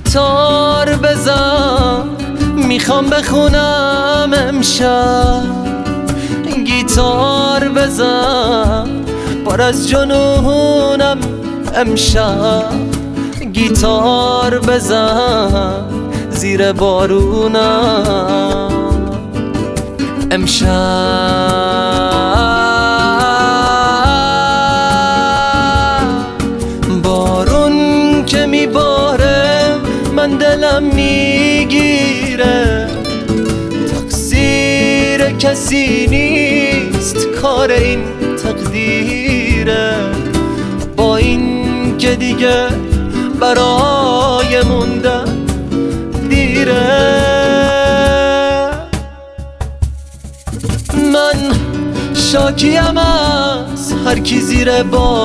گیتار بزن میخوام بخونم امشب، گیتار بزن پر از جنونم امشب، گیتار بزن زیر بارونم امشب. بارون که میباره من دلم میگیره، تقصیر کسی نیست کار این تقدیره، با این که دیگه برای موندن دیره. من شاکیم از هر کی زیر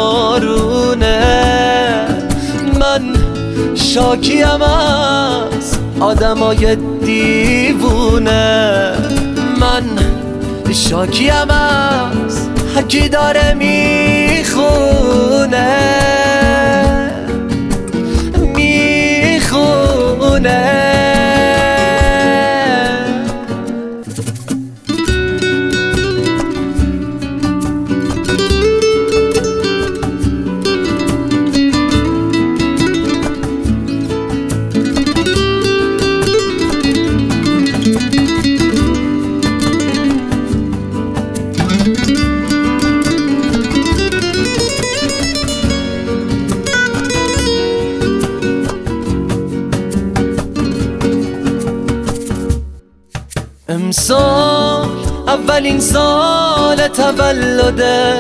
بارونه، من شاکیم از آدمای دیوونه، من شاکیم از هر کی داره میخونه امسال اولین سال تولد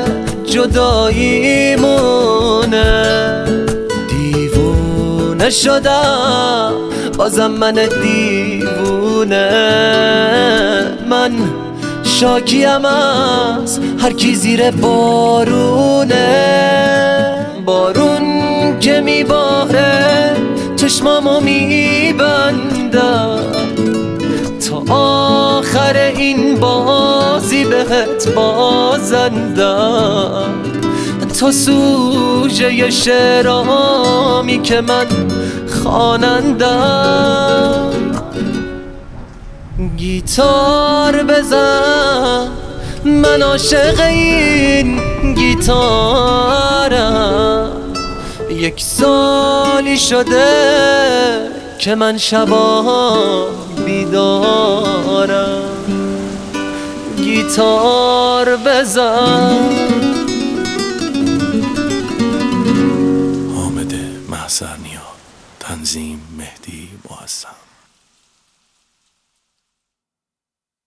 جداییمونه، دیوونه شدم بازم من دیوونه، من شاکیم از هر کی زیر بارونه، بارون که میباره چشمامو میبندم تا آخر این بازی بهت بازندم، تا سوژه شعرامی که من خوانندم. گیتار بزن من عاشق این گیتارم، یک سالی شده که من شبا بیدارم، گیتار بزن. حامد محضرنیا، تنظیم مهدی معظم.